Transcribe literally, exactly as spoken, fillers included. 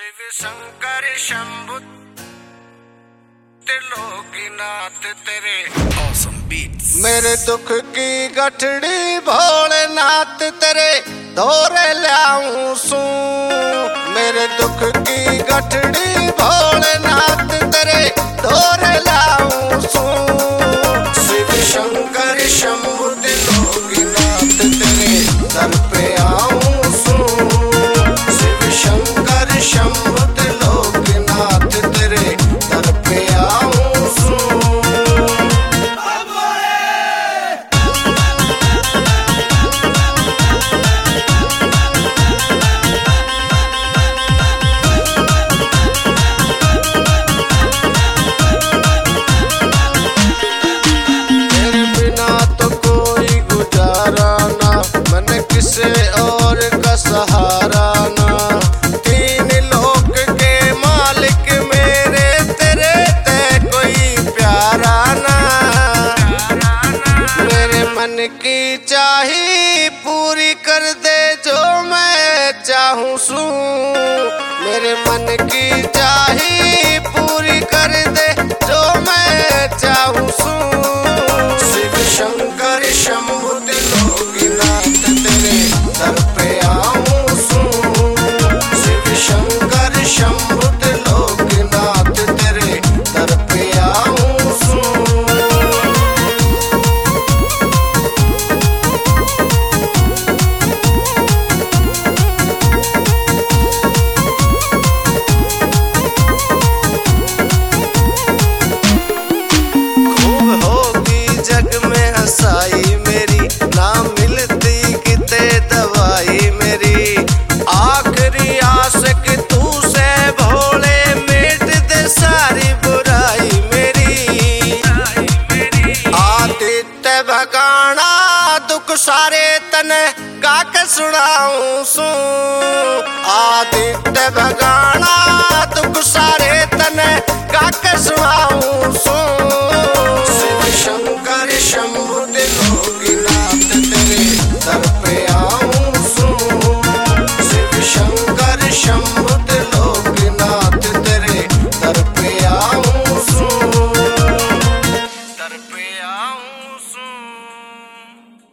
शिव शंकर शंभु त्रिलोकीनाथ तेरे awesome beats। मेरे दुख की गठड़ी भोलेनाथ तेरे दौरे लाऊं सू। मेरे दुख की गठड़ी भोलेनाथ तेरे दौरे लाऊं सू। शिव शंकर शंभु त्रिलोकीनाथ तेरे दर पे आऊं सू। शिव शंकर शंभु त्रिलोकीनाथ तेरे दर पे आऊं सू। तेरे बिना तो कोई गुजारा ना, मैंने किसे और का सहारा ना। तीन लोक के मालिक मेरे तेरे ते कोई प्यारा ना। मेरे मन की चाही पूरी कर दे जो मैं चाहूं सू। मेरे मन की चाही पूरी कर दे जो मैं चाहूं सू। शिव शंकर शंभु त्रिलोकीनाथ तेरे दर पे आऊं सू। शिव शंकर शंभु त्रिलोकीनाथ तेरे दर पे आऊं सू। खूब होगी जग में हंसाई मेरी, ना मिलती किते दवाई मेरी। आखिरी आस कि तू से भोले मिट दे सारी बुराई मेरी। आदित्य भगाना दुख सारे तने गा के सुनाऊं सू। आदित्य भगाना दुख सारे तने गा के सुनाऊं